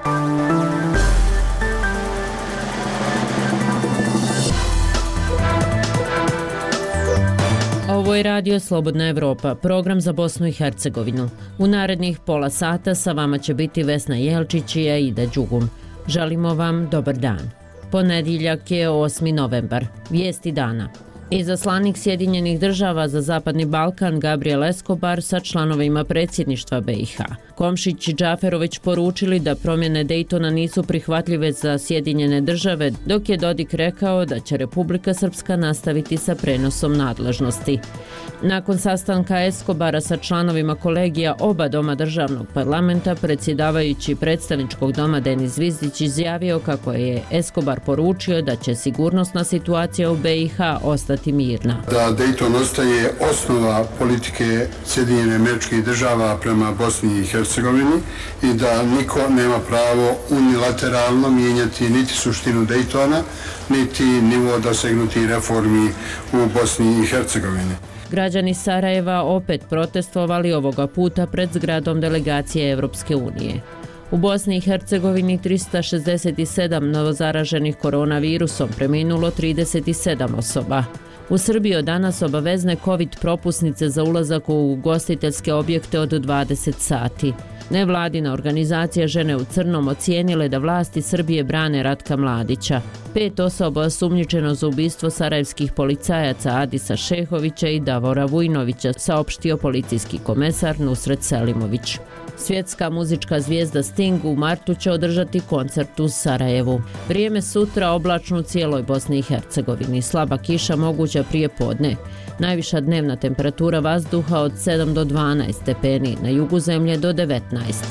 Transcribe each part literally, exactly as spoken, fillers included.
Ovo je Radio Slobodna Evropa, program za Bosnu i Hercegovinu. U narednih pola sata sa vama će biti Vesna Jelčić i Aida Đugum. Želimo vam dobar dan. Ponedjeljak je osmi novembar. Vijesti dana. Izaslanik Sjedinjenih država za Zapadni Balkan Gabriel Escobar sa članovima predsjedništva B i H. Komšić i Džaferović poručili da promjene Dejtona nisu prihvatljive za Sjedinjene države, dok je Dodik rekao da će Republika Srpska nastaviti sa prenosom nadležnosti. Nakon sastanka Escobara sa članovima kolegija oba doma državnog parlamenta, predsjedavajući predstavničkog doma Denis Zvizdić izjavio kako je Escobar poručio da će sigurnosna situacija u B i H ostati mirna. Da Dejton ostaje osnova politike Sjedinjenih Američkih Država prema Bosni i Hercegovini i da niko nema pravo unilateralno mijenjati niti suštinu Dejtona, niti nivo dosegnutih reformi u Bosni i Hercegovini. Građani Sarajeva opet protestovali ovoga puta pred zgradom delegacije Evropske unije. U Bosni i Hercegovini trista šezdeset sedam novozaraženih koronavirusom, preminulo trideset sedam osoba. U Srbiji od danas obavezne COVID propusnice za ulazak u ugostiteljske objekte od dvadeset sati. Nevladina organizacija Žene u crnom ocijenile da vlasti Srbije brane Ratka Mladića. Pet osoba osumnjičeno za ubistvo sarajevskih policajaca Adisa Šehovića i Davora Vujnovića, saopštio policijski komesar Nusret Selimović. Svjetska muzička zvijezda Sting u martu će održati koncert u Sarajevu. Vrijeme sutra oblačno u cijeloj Bosni i Hercegovini. Slaba kiša moguća prije podne. Najviša dnevna temperatura vazduha od sedam do dvanaest stepeni, na jugu zemlje do devetnaest.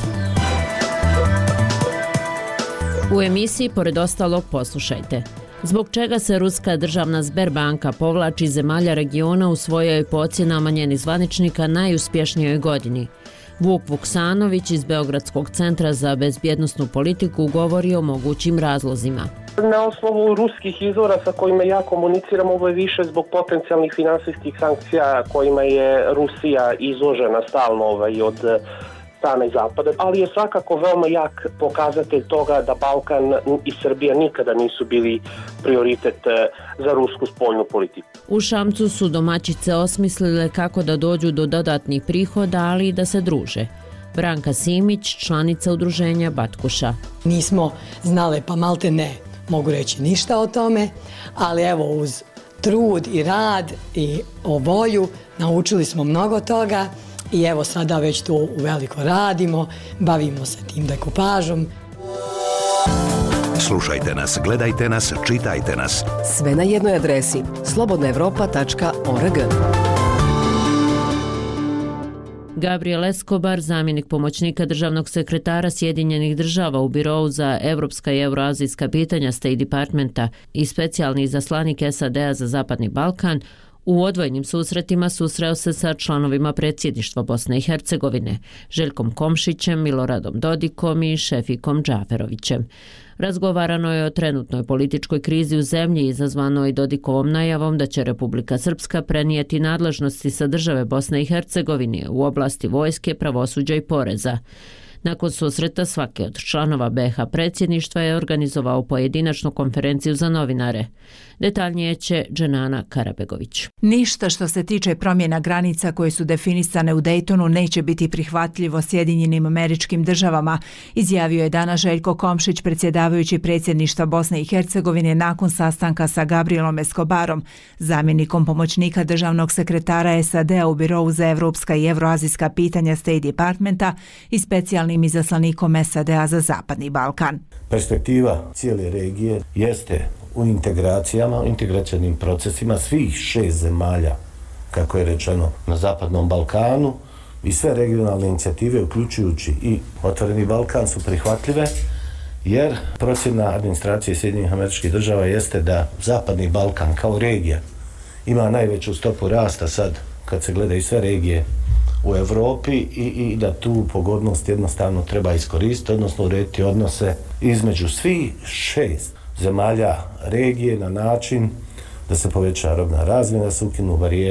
U emisiji pored ostalog poslušajte. Zbog čega se ruska državna Sberbanka povlači zemalja regiona u svojoj po ocjenama njenih zvaničnika najuspješnijoj godini? Vuk Vuksanović iz Beogradskog centra za bezbjednosnu politiku govori o mogućim razlozima. Na osnovu ruskih izvora sa kojima ja komuniciram, ovo je više zbog potencijalnih finansijskih sankcija kojima je Rusija izložena stalno ovaj, od strane Zapada, ali je svakako veoma jak pokazatelj toga da Balkan i Srbija nikada nisu bili prioritet za rusku spoljnu politiku. U Šamcu su domaćice osmislile kako da dođu do dodatnih prihoda, ali i da se druže. Branka Simić, članica udruženja Batkuša. Nismo znale pa malte ne, mogu reći ništa o tome, ali evo uz trud i rad i o volju naučili smo mnogo toga. I evo sada već to uveliko radimo, bavimo se tim dekupažom. Slušajte nas, gledajte nas, čitajte nas. Sve na jednoj adresi slobodna evropa tačka org. Gabriel Escobar, zamjenik pomoćnika državnog sekretara Sjedinjenih država u Birou za evropska i euroazijska pitanja State Departmenta i specijalni izaslanik S A D-a za Zapadni Balkan, u odvojnim susretima susreo se sa članovima predsjedništva Bosne i Hercegovine, Željkom Komšićem, Miloradom Dodikom i Šefikom Džaferovićem. Razgovarano je o trenutnoj političkoj krizi u zemlji izazvanoj Dodikovom najavom da će Republika Srpska prenijeti nadležnosti sa države Bosne i Hercegovine u oblasti vojske, pravosuđa i poreza. Nakon susreta svaki od članova B H predsjedništva je organizovao pojedinačnu konferenciju za novinare. Detaljnije će Dženana Karabegović. Ništa što se tiče promjena granica koje su definisane u Dejtonu neće biti prihvatljivo Sjedinjenim Američkim Državama, izjavio je danas Željko Komšić, predsjedavajući predsjedništva Bosne i Hercegovine nakon sastanka sa Gabrielom Escobarom, zamjenikom pomoćnika državnog sekretara S A D-a u Birou za evropska i evroazijska pitanja State Departmenta i specijalnim izaslanikom S A D-a za Zapadni Balkan. Perspektiva cijele regije jeste u integracijama, u integracionim procesima svih šest zemalja, kako je rečeno, na Zapadnom Balkanu, i sve regionalne inicijative, uključujući i Otvoreni Balkan, su prihvatljive, jer procjena administracije Sjedinjenih Američkih Država jeste da Zapadni Balkan kao regija ima najveću stopu rasta sad, kad se gleda i sve regije u Europi, i, i da tu pogodnost jednostavno treba iskoristiti, odnosno urediti odnose između svih šest zemalja regije na način da se poveća robna razmjena, da se ukinu barijere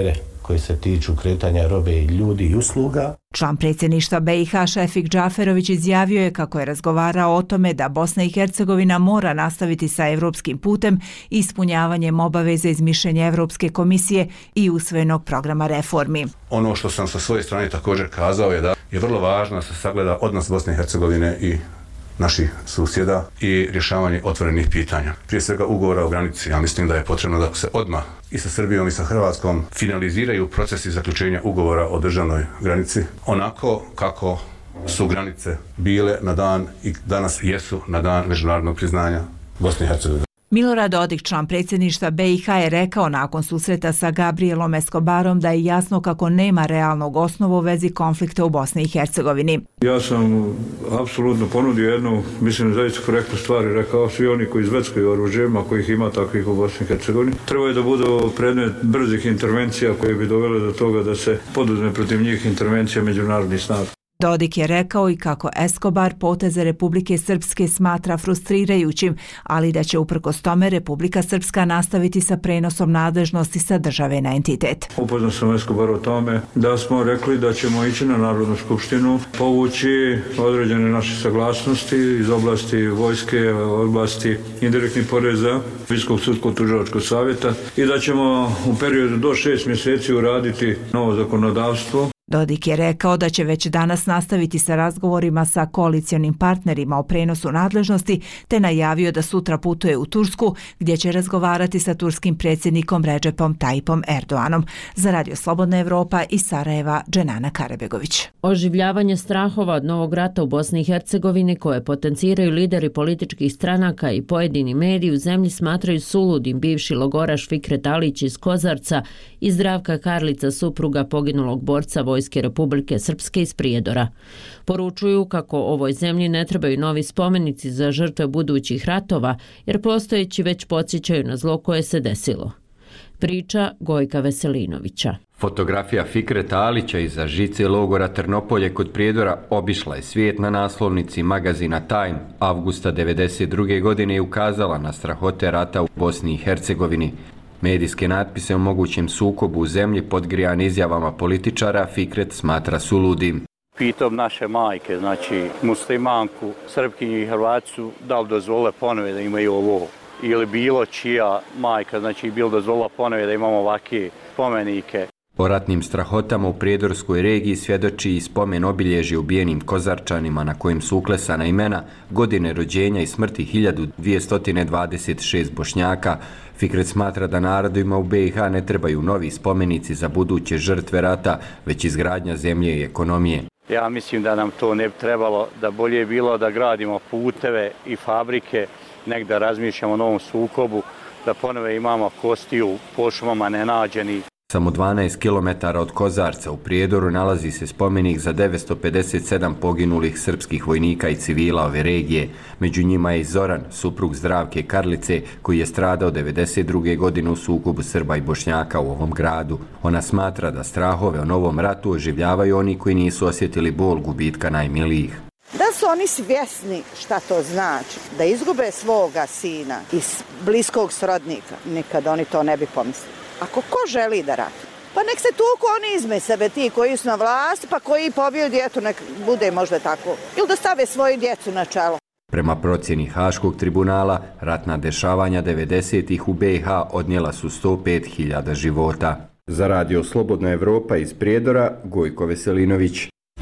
koje se tiču kretanja robe i ljudi i usluga. Član predsjedništva B i H Šefik Džaferović izjavio je kako je razgovarao o tome da Bosna i Hercegovina mora nastaviti sa evropskim putem i ispunjavanjem obaveze iz mišljenja Evropske komisije i usvojenog programa reformi. Ono što sam sa svoje strane također kazao je da je vrlo važno da se sagleda odnos Bosne i Hercegovine i naših susjeda i rješavanje otvorenih pitanja. Prije svega ugovora o granici, ja mislim da je potrebno da se odmah i sa Srbijom i sa Hrvatskom finaliziraju procesi zaključenja ugovora o državnoj granici onako kako su granice bile na dan i danas jesu na dan međunarodnog priznanja Bosne i Hercegovine. Milorad Dodik, član predsjedništva B i H, je rekao nakon susreta sa Gabrielom Escobarom da je jasno kako nema realnog osnova u vezi konflikta u Bosni i Hercegovini. Ja sam apsolutno ponudio jednu, mislim, zaista korektnu stvar i rekao svi oni koji izveckaju oružjima, kojih ima takvih u Bosni i Hercegovini, trebaju da budu predmet brzih intervencija koje bi dovele do toga da se poduzme protiv njih intervencija međunarodnih snaga. Dodik je rekao i kako Escobar poteze Republike Srpske smatra frustrirajućim, ali da će uprkos tome Republika Srpska nastaviti sa prenosom nadležnosti sa države na entitet. Upoznao sam Escobar o tome da smo rekli da ćemo ići na Narodnu skupštinu, povući određene naše saglasnosti iz oblasti vojske, oblasti indirektnih poreza, Visokog sudskog tužilačkog savjeta i da ćemo u periodu do šest mjeseci uraditi novo zakonodavstvo. Dodik je rekao da će već danas nastaviti sa razgovorima sa koalicionim partnerima o prenosu nadležnosti, te najavio da sutra putuje u Tursku, gdje će razgovarati sa turskim predsjednikom Recepom Tayyipom Erdoganom. Za Radio Slobodna Evropa iz Sarajeva, Dženana Karabegović. Oživljavanje strahova od novog rata u Bosni i Hercegovini, koje potenciraju lideri političkih stranaka i pojedini mediji u zemlji, smatraju suludim bivši logoraš Fikret Alić iz Kozarca i Zdravka Karlica, supruga poginulog borca Vojske Republike Srpske iz Prijedora. Poručuju kako ovoj zemlji ne trebaju novi spomenici za žrtve budućih ratova, jer postojeći već podsjećaju na zlo koje se desilo. Priča Gojka Veselinovića. Fotografija Fikreta Alića iza žice logora Trnopolje kod Prijedora obišla je svijet na naslovnici magazina Time avgusta devedeset druge godine i ukazala na strahote rata u Bosni i Hercegovini. Medijske natpise o mogućem sukobu u zemlji podgrijan izjavama političara Fikret smatra suludim. Pitam naše majke, znači muslimanku, Srpkinju i Hrvatsu, da li dozvole ponove da imaju ovo, ili bilo čija majka, znači bilo dozvola ponove da imamo ovakve spomenike. O ratnim strahotama u Prijedorskoj regiji svjedoči i spomen obilježja ubijenim Kozarčanima na kojim su uklesana imena, godine rođenja i smrti hiljadu dvjesto dvadeset šest Bošnjaka. Fikret smatra da narodima u B i H ne trebaju novi spomenici za buduće žrtve rata, već izgradnja zemlje i ekonomije. Ja mislim da nam to ne bi trebalo, da bolje je bilo da gradimo puteve i fabrike, nek da razmišljamo o novom sukobu, da ponove imamo kostiju po šumama nenađeni. Samo dvanaest kilometara od Kozarca u Prijedoru nalazi se spomenik za devetsto pedeset sedam poginulih srpskih vojnika i civila ove regije. Među njima je i Zoran, suprug Zdravke Karlice, koji je stradao devedeset druge godine u sukobu Srba i Bošnjaka u ovom gradu. Ona smatra da strahove o novom ratu oživljavaju oni koji nisu osjetili bol gubitka najmilijih. Da su oni svjesni šta to znači, da izgube svoga sina i bliskog srodnika, nikad oni to ne bi pomislili. Ako ko želi da rati, pa nek se tuku oni izme sebe, ti koji su na vlasti, pa koji pobiju djetu, nek bude možda tako. Ili da stave svoju djecu na čelo. Prema procjeni Haškog tribunala, ratna dešavanja devedesetih u B i H odnijela su sto pet hiljada života. Za Radio Slobodna Evropa iz Prijedora, Gojko Veselinović.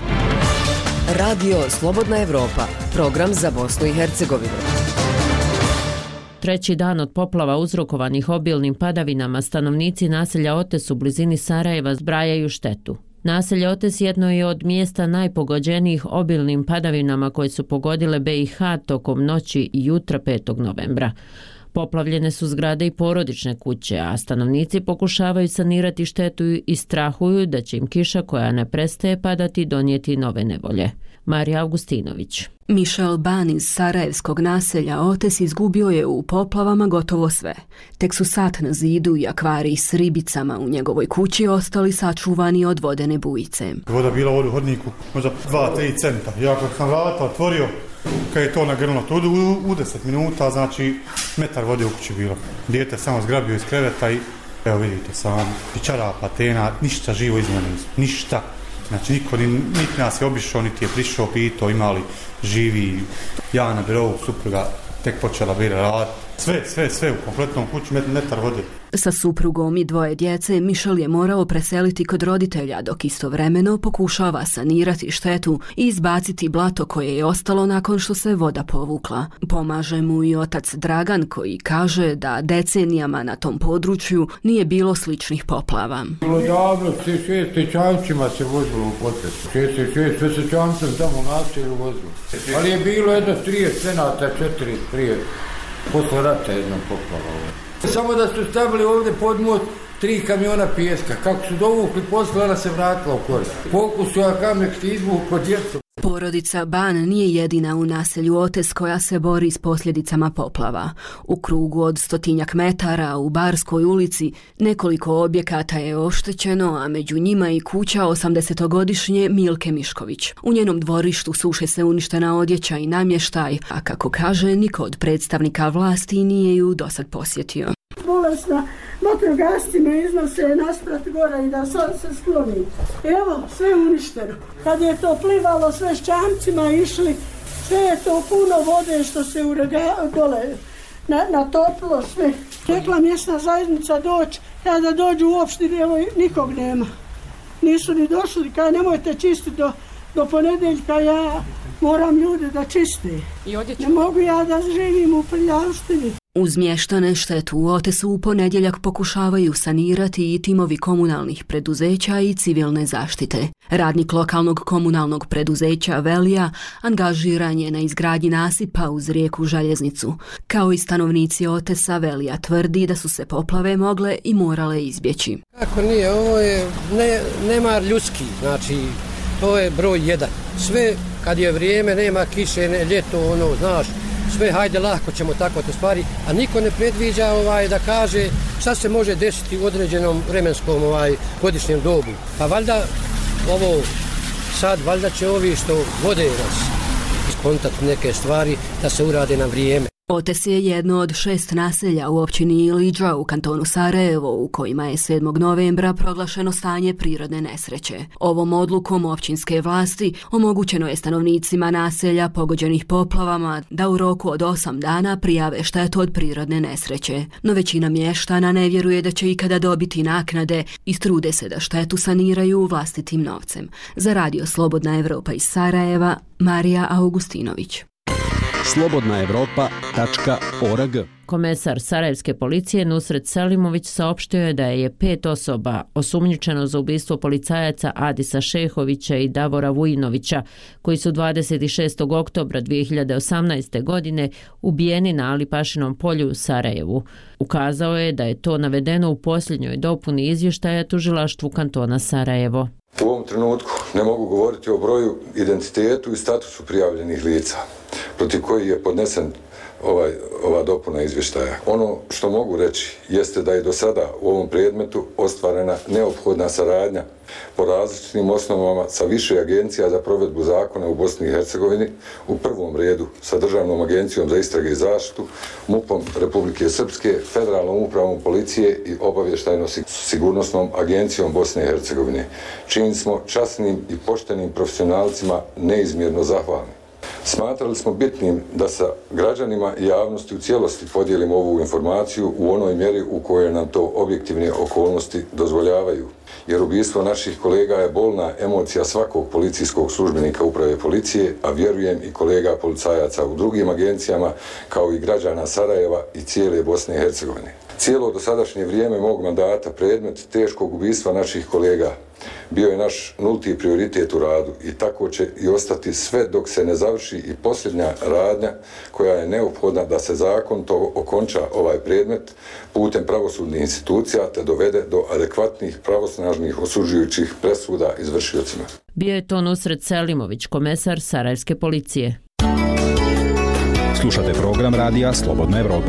Radio Slobodna Evropa, program za Bosnu i Hercegovinu. Treći dan od poplava uzrokovanih obilnim padavinama stanovnici naselja Otes u blizini Sarajeva zbrajaju štetu. Naselje Otes jedno je od mjesta najpogođenijih obilnim padavinama koje su pogodile B i H tokom noći i jutra petog novembra. Poplavljene su zgrade i porodične kuće, a stanovnici pokušavaju sanirati štetu i strahuju da će im kiša koja ne prestaje padati donijeti nove nevolje. Marija Augustinović. Mišel Ban iz sarajevskog naselja Otes izgubio je u poplavama gotovo sve. Tek su sat na zidu i akvariji s ribicama u njegovoj kući ostali sačuvani od vodene bujice. Voda bila u hodniku možda dva do tri centa. Ja kad sam vrata otvorio, kad je to nagrnulo, to u, u deset minuta, znači metar vode u kući bilo. Dijete samo zgrabio iz kreveta i Evo vidite sami, i čarapa, tena, ništa živo iz mene, ništa. Znači niko ni, niti nas je obišao, niti je prišao, pitao, imali živi, ja na birovu, supruga tek počela bira rad. Sve, sve, sve u kompletnom kuću, metar vode. Sa suprugom i dvoje djece Mišel je morao preseliti kod roditelja, dok istovremeno pokušava sanirati štetu i izbaciti blato koje je ostalo nakon što se voda povukla. Pomaže mu i otac Dragan, koji kaže da decenijama na tom području nije bilo sličnih poplava. Bilo davno, šest čamcima se vozilo u potresu. šest šest, sve se čamcem tamo naselju vozilo. Ali je bilo jedno trijeset cenata, četiri prije, posle rata jednom poplava. Samo da su stavili ovdje pod most tri kamiona pijeska. Kako su dovukli posle, ona se vratila u korist. Pokusu, a kamek se izvukao djecu. Porodica Ban nije jedina u naselju Otes koja se bori s posljedicama poplava. U krugu od stotinjak metara u Barskoj ulici nekoliko objekata je oštećeno, a među njima i kuća osamdesetogodišnje Milke Mišković. U njenom dvorištu suše se uništena odjeća i namještaj, a kako kaže, niko od predstavnika vlasti nije ju dosad posjetio. Bolesna, vatrogasci me iznose nasprat gora i da sad se skloni. Evo, sve uništeno. Kad je to plivalo sve s čamcima išli, sve je to puno vode što se urega, dole na, natopilo sve. Rekla mjesna zajednica doći, ja da dođu u opštini, evo nikog nema. Nisu ni došli, kaj nemojte čistiti do, do ponedeljka, ja moram ljude da čiste. Ne mogu ja da živim u prljavštini. Uz mještane štetu u Otesu u ponedjeljak pokušavaju sanirati i timovi komunalnih preduzeća i civilne zaštite. Radnik lokalnog komunalnog preduzeća Velija angažiran je na izgradnji nasipa uz rijeku Željeznicu. Kao i stanovnici Otesa, Velija tvrdi da su se poplave mogle i morale izbjeći. Kako nije, ovo je ne, nema ljudski, znači to je broj jedan. Sve kad je vrijeme, nema kiše, ne, ljeto, ono, znaš, sve hajde lahko ćemo tako te stvari, a niko ne predviđa ovaj, da kaže šta se može desiti u određenom vremenskom ovaj, godišnjem dobu. Pa valjda ovo sad, valjda će ovi što vode nas iskontati neke stvari da se urade na vrijeme. Otes je jedno od šest naselja u općini Iliđa u kantonu Sarajevo, u kojima je sedmog novembra proglašeno stanje prirodne nesreće. Ovom odlukom općinske vlasti omogućeno je stanovnicima naselja pogođenih poplavama da u roku od osam dana prijave štetu od prirodne nesreće. No većina mještana ne vjeruje da će ikada dobiti naknade i trude se da štetu saniraju vlastitim novcem. Za Radio Slobodna Evropa iz Sarajeva, Marija Augustinović. slobodna evropa tačka org. Komesar Sarajevske policije Nusret Selimović saopštio je da je pet osoba osumnjičeno za ubistvo policajaca Adisa Šehovića i Davora Vujinovića, koji su dvadeset šestog oktobra dvije hiljade osamnaeste. godine ubijeni na Alipašinom polju u Sarajevu. Ukazao je da je to navedeno u posljednjoj dopuni izvještaja tužilaštvu kantona Sarajevo. U ovom trenutku ne mogu govoriti o broju, identitetu i statusu prijavljenih lica protiv kojih je podnesen ovaj, ova dopuna izvještaja. Ono što mogu reći jeste da je do sada u ovom predmetu ostvarena neophodna saradnja po različitim osnovama sa više agencija za provedbu zakona u Bosni i Hercegovini, u prvom redu sa Državnom agencijom za istrage i zaštitu, MUP-om Republike Srpske, Federalnom upravom policije i obavještajno-sigurnosnom agencijom Bosne i Hercegovine, čijim smo časnim i poštenim profesionalcima neizmjerno zahvalni. Smatrali smo bitnim da sa građanima i javnosti u cijelosti podijelimo ovu informaciju u onoj mjeri u kojoj nam to objektivne okolnosti dozvoljavaju. Jer ubistvo naših kolega je bolna emocija svakog policijskog službenika uprave policije, a vjerujem i kolega policajaca u drugim agencijama, kao i građana Sarajeva i cijele Bosne i Hercegovine. Cijelo dosadašnje vrijeme mog mandata predmet teškog ubistva naših kolega bio je naš nulti prioritet u radu i tako će i ostati sve dok se ne završi i posljednja radnja koja je neophodna da se zakon to okonča ovaj predmet putem pravosudnih institucija te dovede do adekvatnih pravosnažnih osuđujućih presuda izvršiocima. Bio je to Nusret Selimović, komesar Sarajevske policije. Slušate program radija Slobodna Evropa.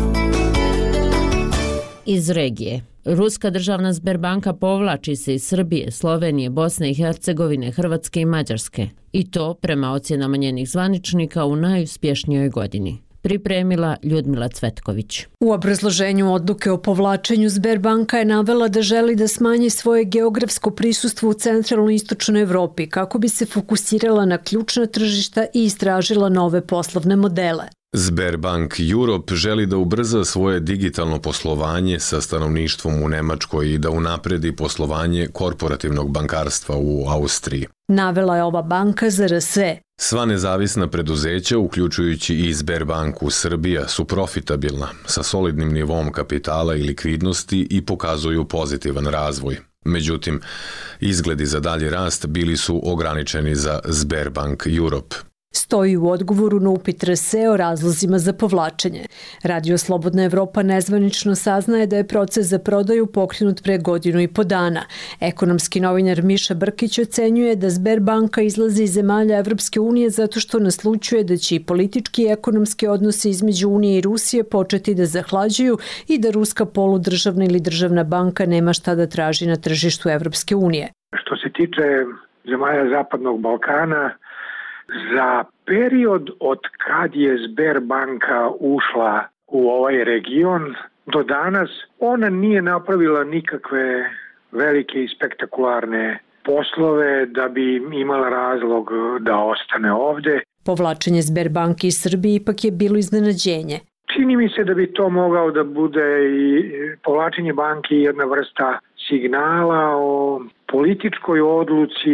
Iz regije. Ruska državna Sberbanka povlači se iz Srbije, Slovenije, Bosne i Hercegovine, Hrvatske i Mađarske. I to, prema ocjenama njenih zvaničnika, u najuspješnijoj godini. Pripremila Ljudmila Cvetković. U obrazloženju odluke o povlačenju Sberbanka je navela da želi da smanji svoje geografsko prisustvo u centralnoj i istočnoj Evropi kako bi se fokusirala na ključna tržišta i istražila nove poslovne modele. Sberbank Europe želi da ubrza svoje digitalno poslovanje sa stanovništvom u Nemačkoj i da unapredi poslovanje korporativnog bankarstva u Austriji. Navela je ova banka za R S E. Sva nezavisna preduzeća, uključujući i Sberbanku Srbija, su profitabilna, sa solidnim nivom kapitala i likvidnosti i pokazuju pozitivan razvoj. Međutim, izgledi za dalji rast bili su ograničeni za Sberbank Europe. Stoji u odgovoru na upit R S E o razlozima za povlačenje. Radio Slobodna Evropa nezvanično saznaje da je proces za prodaju pokrenut pre godinu i po dana. Ekonomski novinar Miša Brkić ocenjuje da Sberbanka izlazi iz zemalja Evropske unije zato što naslućuje da će i politički i ekonomski odnosi između Unije i Rusije početi da zahlađuju i da ruska poludržavna ili državna banka nema šta da traži na tržištu Evropske unije. Što se tiče zemalja Zapadnog Balkana, za period od kad je Sberbanka ušla u ovaj region do danas, ona nije napravila nikakve velike i spektakularne poslove da bi imala razlog da ostane ovde. Povlačenje Sberbanke iz Srbije ipak je bilo iznenađenje. Čini mi se da bi to mogao da bude i povlačenje banke jedna vrsta signala o političkoj odluci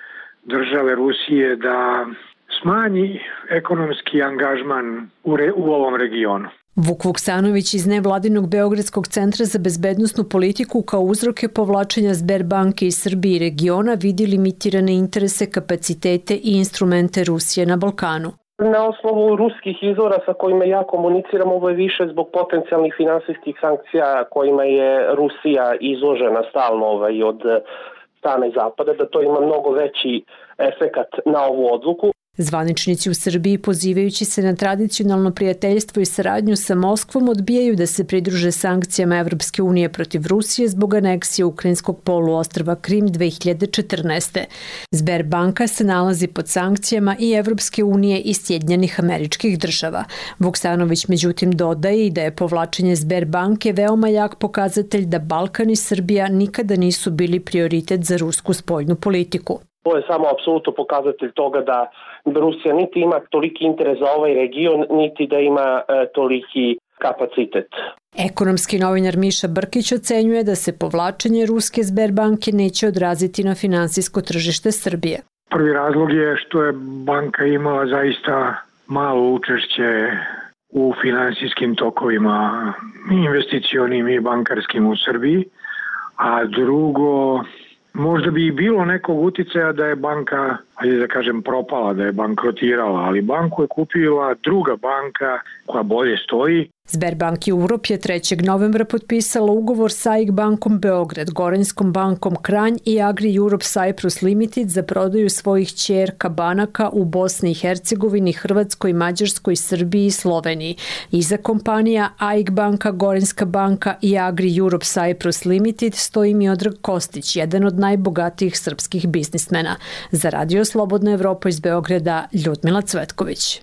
države Rusije da smanji ekonomski angažman u, re, u ovom regionu. Vuk Vuksanović iz nevladinog Beogradskog centra za bezbednosnu politiku kao uzroke povlačenja Sberbanke iz Srbije i regiona vidi limitirane interese, kapacitete i instrumente Rusije na Balkanu. Na osnovu ruskih izvora sa kojima ja komuniciram, ovo je više zbog potencijalnih finansijskih sankcija kojima je Rusija izložena stalno ovaj, od strane Zapada, da to ima mnogo veći efekat na ovu odluku. Zvaničnici u Srbiji, pozivajući se na tradicionalno prijateljstvo i saradnju sa Moskvom, odbijaju da se pridruže sankcijama Evropske unije protiv Rusije zbog aneksije ukrajinskog poluostrva Krim dve hiljade četrnaeste. Sberbanka se nalazi pod sankcijama i Evropske unije i Sjedinjenih Američkih Država. Vuksanović međutim dodaje i da je povlačenje Sberbanke veoma jak pokazatelj da Balkan i Srbija nikada nisu bili prioritet za rusku spoljnu politiku. To je samo apsolutno pokazatelj toga da Rusija niti ima toliki interes za ovaj region, niti da ima e, toliki kapacitet. Ekonomski novinar Miša Brkić ocenjuje da se povlačenje ruske Sberbanke neće odraziti na finansijsko tržište Srbije. Prvi razlog je što je banka imala zaista malo učešće u finansijskim tokovima investicionim i bankarskim u Srbiji, a drugo, možda bi i bilo nekog uticaja da je banka, ajde da kažem, propala, da je bankrotirala, ali banku je kupila druga banka koja bolje stoji. Sberbank Europe je trećeg novembra potpisala ugovor sa A I K bankom Beograd, Gorenjskom bankom Kranj i Agri Europe Cyprus Limited za prodaju svojih ćerka banaka u Bosni i Hercegovini, Hrvatskoj, Mađarskoj, Srbiji i Sloveniji. Iza kompanija A I K banka, Gorenjska banka i Agri Europe Cyprus Limited stoji Miodrag Kostić, jedan od najbogatijih srpskih biznismena. Za Radio Slobodna Evropa iz Beograda, Ljudmila Cvetković.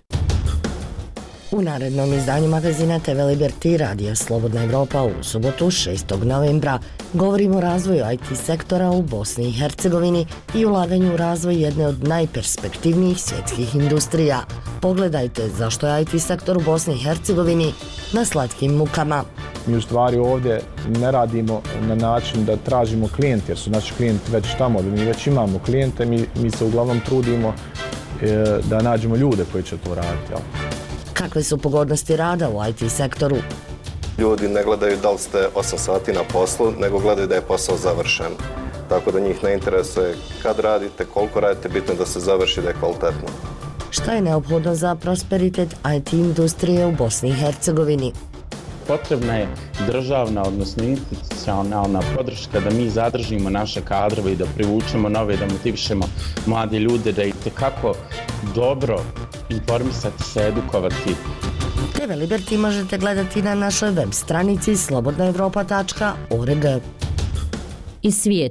U narednom izdanju magazina T V Liberty Radio Slobodna Evropa u subotu šestog novembra govorimo o razvoju I T sektora u Bosni i Hercegovini i ulaganju u razvoj jedne od najperspektivnijih svjetskih industrija. Pogledajte zašto je I T sektor u Bosni i Hercegovini na slatkim mukama. Mi u stvari ovdje ne radimo na način da tražimo klijente, jer su naši klijenti već tamo, da mi već imamo klijente, mi, mi se uglavnom trudimo e, da nađemo ljude koji će to raditi. Jel? Kakve su pogodnosti rada u I T sektoru? Ljudi ne gledaju da li ste osam sati na poslu, nego gledaju da je posao završen. Tako da njih ne interesuje kad radite, koliko radite, bitno da se završi, da je kvalitetno. Šta je neophodno za prosperitet I T industrije u Bosni i Hercegovini? Potrebna je državna, odnosno institucionalna podrška da mi zadržimo naše kadrove i da privučemo nove, da motivišemo mlade ljude, da i tekako dobro informisati se, edukovati. T V Liberty možete gledati na našoj web stranici slobodna evropa tačka org. Iz svijeta.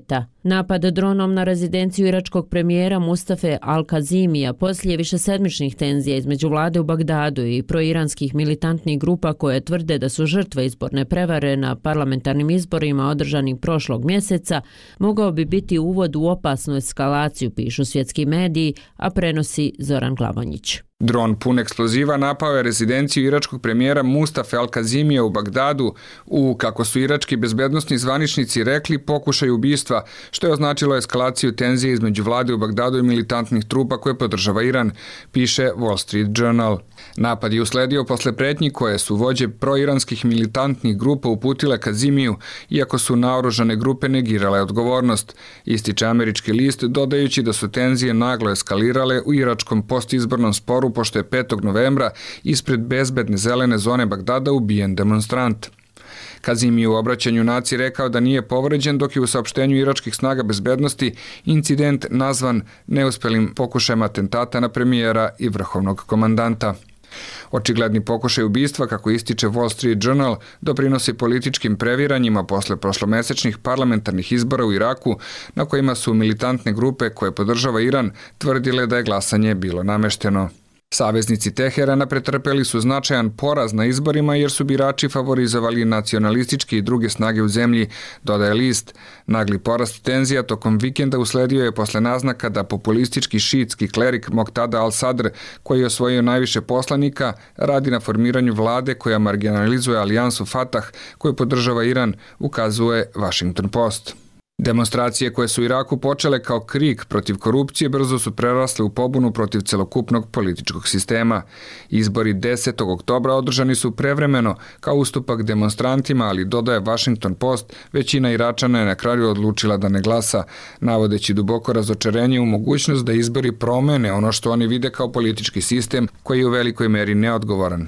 Napad dronom na rezidenciju iračkog premijera Mustafe Al-Kazimija poslije višesedmičnih tenzija između vlade u Bagdadu i proiranskih militantnih grupa koje tvrde da su žrtve izborne prevare na parlamentarnim izborima održanim prošlog mjeseca mogao bi biti uvod u opasnu eskalaciju, pišu svjetski mediji, a prenosi Zoran Glavonjić. Dron pun eksploziva napao je rezidenciju iračkog premijera Mustafe Al-Kazimija u Bagdadu u, kako su irački bezbednosni zvaničnici rekli, pokušaj ubistva, što je označilo eskalaciju tenzije između vlade u Bagdadu i militantnih trupa koje podržava Iran, piše Wall Street Journal. Napad je usledio posle pretnji koje su vođe proiranskih militantnih grupa uputile Kazimiju, iako su naoružane grupe negirale odgovornost, ističe američki list, dodajući da su tenzije naglo eskalirale u iračkom postizbornom sporu pošto je petog novembra ispred bezbedne zelene zone Bagdada ubijen demonstrant. Kazimi je u obraćanju naciji rekao da nije povređen, dok je u saopštenju iračkih snaga bezbednosti incident nazvan neuspelim pokušajem atentata na premijera i vrhovnog komandanta. Očigledni pokušaj ubistva, kako ističe Wall Street Journal, doprinosi političkim previranjima posle prošlomesečnih parlamentarnih izbora u Iraku, na kojima su militantne grupe koje podržava Iran tvrdile da je glasanje bilo namešteno. Saveznici Teherana pretrpeli su značajan poraz na izborima jer su birači favorizovali nacionalističke i druge snage u zemlji, dodaje list. Nagli porast tenzija tokom vikenda usledio je posle naznaka da populistički šiitski klerik Moqtada al-Sadr, koji je osvojio najviše poslanika, radi na formiranju vlade koja marginalizuje alijansu Fatah koju podržava Iran, ukazuje Washington Post. Demonstracije koje su u Iraku počele kao krik protiv korupcije brzo su prerasle u pobunu protiv celokupnog političkog sistema. Izbori desetog oktobra održani su prevremeno kao ustupak demonstrantima, ali dodaje Washington Post, većina Iračana je na kraju odlučila da ne glasa, navodeći duboko razočarenje u mogućnost da izbori promene ono što oni vide kao politički sistem koji je u velikoj meri neodgovoran.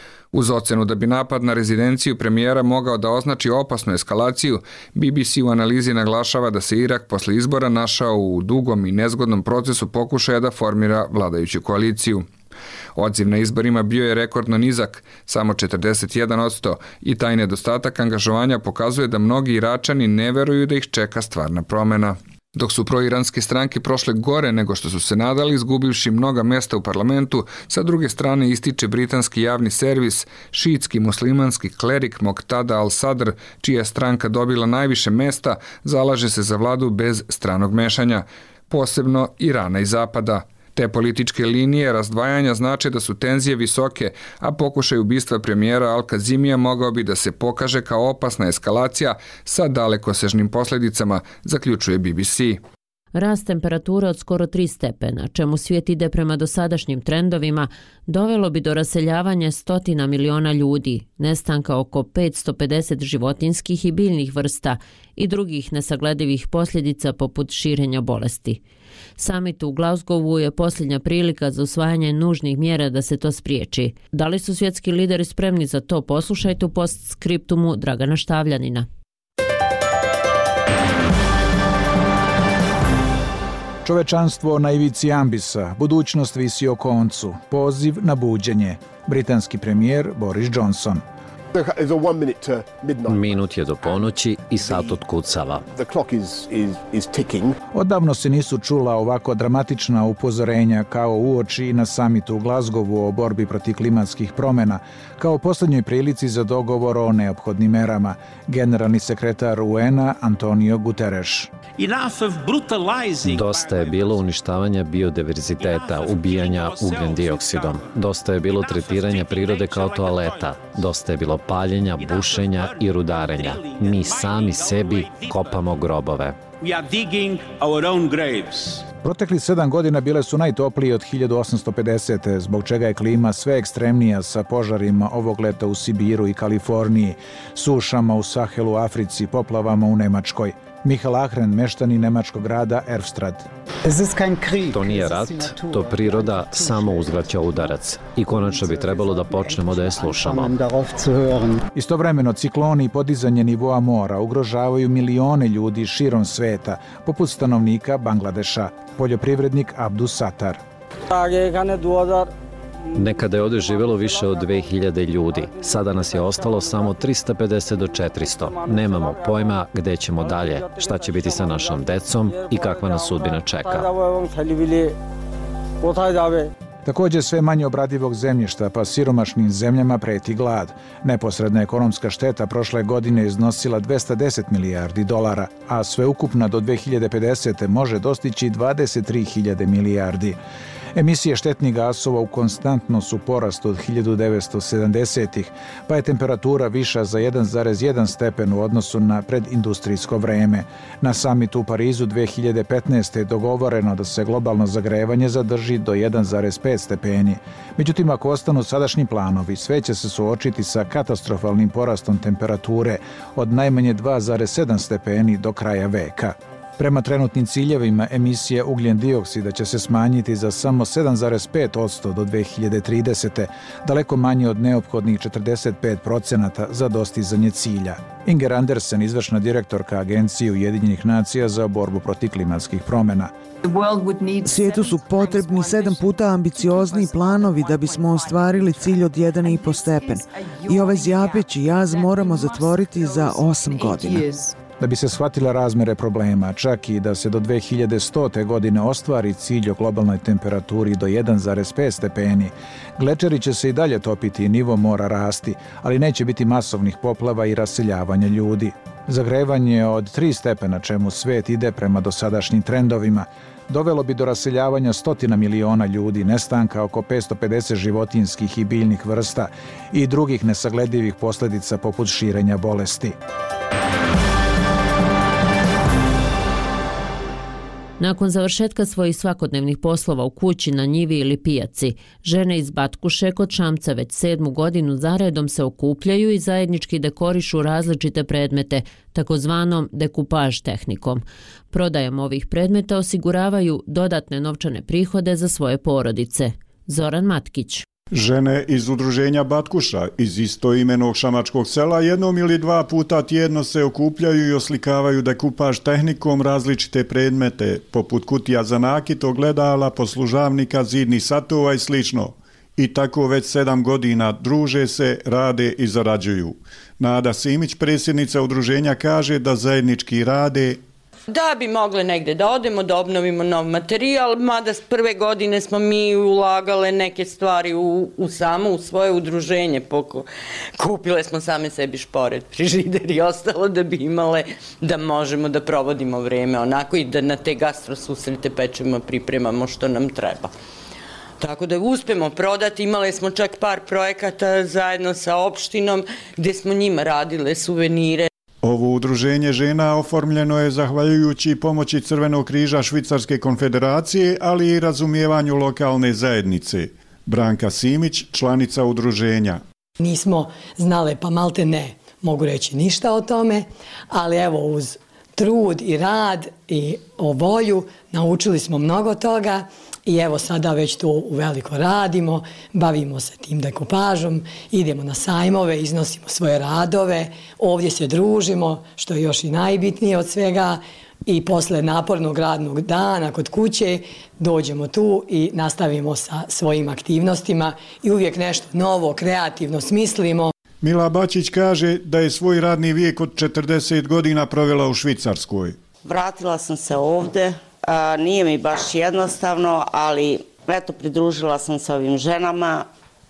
Uz ocenu da bi napad na rezidenciju premijera mogao da označi opasnu eskalaciju, B B C u analizi naglašava da se Irak posle izbora našao u dugom i nezgodnom procesu pokušaja da formira vladajuću koaliciju. Odziv na izborima bio je rekordno nizak, samo četrdeset jedan posto, i taj nedostatak angažovanja pokazuje da mnogi Iračani ne veruju da ih čeka stvarna promjena. Dok su proiranske stranke prošle gore nego što su se nadali, izgubivši mnoga mesta u parlamentu, sa druge strane ističe britanski javni servis, šiitski muslimanski klerik Moqtada al-Sadr, čija je stranka dobila najviše mesta, zalaže se za vladu bez stranog mešanja, posebno Irana i Zapada. Te političke linije razdvajanja znače da su tenzije visoke, a pokušaj ubistva premijera Al-Kazimija mogao bi da se pokaže kao opasna eskalacija sa dalekosežnim posljedicama, zaključuje B B C. Rast temperature od skoro tri stepena, čemu svijet ide prema dosadašnjim trendovima, dovelo bi do raseljavanja stotina miliona ljudi, nestanka oko petsto pedeset životinskih i biljnih vrsta i drugih nesagledivih posljedica poput širenja bolesti. Summit u Glasgowu je posljednja prilika za usvajanje nužnih mjera da se to spriječi. Da li su svjetski lideri spremni za to? Poslušajte u postskriptumu Dragana Štavljanina. Čovečanstvo na ivici ambisa, budućnost visi o koncu, poziv na buđenje. Britanski premijer Boris Johnson. Minut je do ponoći i sat otkucava. Odavno se nisu čula ovako dramatična upozorenja kao uoči na samitu u Glasgowu o borbi protiv klimatskih promjena, kao posljednjoj prilici za dogovor o neophodnim merama. Generalni sekretar U N a Antonio Guterres. Dosta je bilo uništavanja biodiverziteta, ubijanja ugljen dioksidom. Dosta je bilo tretiranja prirode kao toaleta. Dosta je bilo paljenja, bušenja i rudarenja. Mi sami sebi kopamo grobove. Protekli sedam godina bile su najtoplije od hiljadu osamsto pedesete, zbog čega je klima sve ekstremnija sa požarima ovog leta u Sibiru i Kaliforniji, sušama u Sahelu, Africi, poplavama u Nemačkoj. Michael Ahren, meštani nemačkog grada Erfstrad. To nije rat, to priroda samo uzvraća udarac. I konačno bi trebalo da počnemo da je slušamo. Istovremeno cikloni i podizanje nivoa mora ugrožavaju milione ljudi širom sveta, poput stanovnika Bangladeša. Poljoprivrednik Abdus Satar. Nekada je ovdje živjelo više od dve hiljade ljudi. Sada nas je ostalo samo trista pedeset do četiristo. Nemamo pojma gdje ćemo dalje, šta će biti sa našom decom i kakva nas sudbina čeka. Također sve manje obradivog zemljišta, pa siromašnim zemljama preti glad. Neposredna ekonomska šteta prošle godine iznosila dvesta deset milijardi dolara, a sveukupna do dve hiljade pedesete. može dostići dvadeset tri hiljade milijardi. Emisije štetnih gasova u konstantno su porastu od hiljadu devetsto sedamdesetih. pa je temperatura viša za jedan zarez jedan stepen u odnosu na predindustrijsko vreme. Na samitu u Parizu dve hiljade petnaeste. je dogovoreno da se globalno zagrevanje zadrži do jedan zarez pet stepeni. Međutim, ako ostanu sadašnji planovi, sve će se suočiti sa katastrofalnim porastom temperature od najmanje dva zarez sedam stepeni do kraja veka. Prema trenutnim ciljevima, emisija ugljen dioksida će se smanjiti za samo sedam zarez pet posto do dve hiljade tridesete. daleko manje od neophodnih četrdeset pet procenata za dostizanje cilja. Inger Andersen, izvršna direktorka Agencije Ujedinjenih nacija za borbu protiv klimatskih promjena. Svijetu su potrebni sedam puta ambiciozniji planovi da bismo ostvarili cilj od jedan zarez pet stepen. I ovaj zjapeći jaz moramo zatvoriti za osam godina. Da bi se shvatila razmere problema, čak i da se do dve hiljade stote. godine ostvari cilj o globalnoj temperaturi do jedan zarez pet stepeni, glečeri će se i dalje topiti i nivo mora rasti, ali neće biti masovnih poplava i raseljavanja ljudi. Zagrevanje od tri stepena, čemu svet ide prema dosadašnjim trendovima, dovelo bi do raseljavanja stotina miliona ljudi, nestanka oko petsto pedeset životinjskih i biljnih vrsta i drugih nesagledivih posljedica poput širenja bolesti. Nakon završetka svojih svakodnevnih poslova u kući, na njivi ili pijaci, žene iz Batkuše kod Šamca već sedmu godinu zaredom se okupljaju i zajednički dekorišu različite predmete, takozvanom dekupaž tehnikom. Prodajom ovih predmeta osiguravaju dodatne novčane prihode za svoje porodice. Zoran Matkić. Žene iz udruženja Batkuša iz istoimenog šamačkog sela jednom ili dva puta tjedno se okupljaju i oslikavaju dekupaž tehnikom različite predmete, poput kutija za nakit, ogledala, poslužavnika, zidnih satova i slično. I tako već sedam godina druže se, rade i zarađuju. Nada Simić, predsjednica udruženja, kaže da zajednički rade da bi mogle negde da odemo, da obnovimo nov materijal, mada s prve godine smo mi ulagale neke stvari u, u samo, u svoje udruženje. Poko, kupile smo same sebi šporet, frižider i ostalo da bi imale, da možemo da provodimo vreme onako i da na te gastro susrete pečemo, pripremamo što nam treba. Tako da uspemo prodati, imali smo čak par projekata zajedno sa opštinom gdje smo njima radile suvenire. Ovo udruženje žena oformljeno je zahvaljujući pomoći Crvenog križa Švicarske konfederacije, ali i razumijevanju lokalne zajednice. Branka Simić, članica udruženja. Nismo znale pa malte ne, mogu reći ništa o tome, ali evo uz trud i rad i o volju naučili smo mnogo toga. I evo sada već to u veliko radimo, bavimo se tim dekupažom, idemo na sajmove, iznosimo svoje radove, ovdje se družimo, što je još i najbitnije od svega, i posle napornog radnog dana kod kuće dođemo tu i nastavimo sa svojim aktivnostima i uvijek nešto novo, kreativno smislimo. Mila Bačić kaže da je svoj radni vijek od četrdeset godina provela u Švicarskoj. Vratila sam se ovde. A, nije mi baš jednostavno, ali eto, pridružila sam se ovim ženama,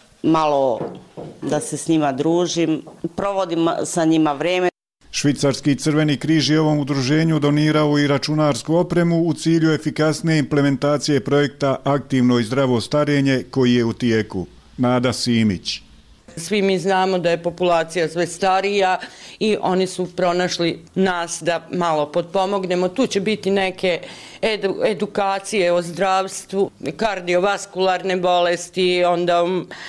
malo da se s njima družim, provodim sa njima vreme. Švicarski Crveni križ je ovom udruženju donirao i računarsku opremu u cilju efikasne implementacije projekta Aktivno i zdravo starenje koji je u tijeku. Nada Simić. Svi mi znamo da je populacija sve starija i oni su pronašli nas da malo potpomognemo. Tu će biti neke edu, edukacije o zdravstvu, kardiovaskularne bolesti, onda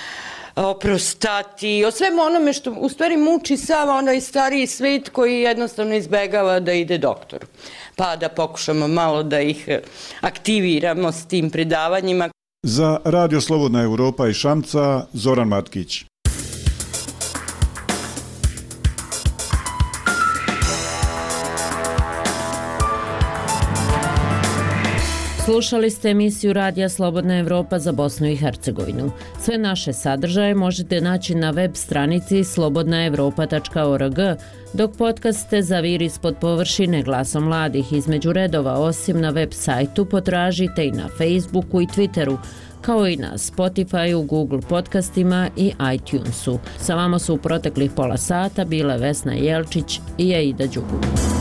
o prostati, o svemu onome što u stvari muči sav onaj stariji svijet koji jednostavno izbegava da ide doktoru. Pa da pokušamo malo da ih aktiviramo s tim predavanjima. Za Radio Slobodna Evropa iz Šamca, Zoran Matkić. Slušali ste emisiju Radija Slobodna Evropa za Bosnu i Hercegovinu. Sve naše sadržaje možete naći na web stranici slobodna evropa tačka org, dok podcaste Zaviri ispod površine glasom mladih između redova osim na web sajtu potražite i na Facebooku i Twitteru, kao i na Spotifyu, Google podcastima i iTunesu. Sa vama su u proteklih pola sata bile Vesna Jelčić i Aida Đugu.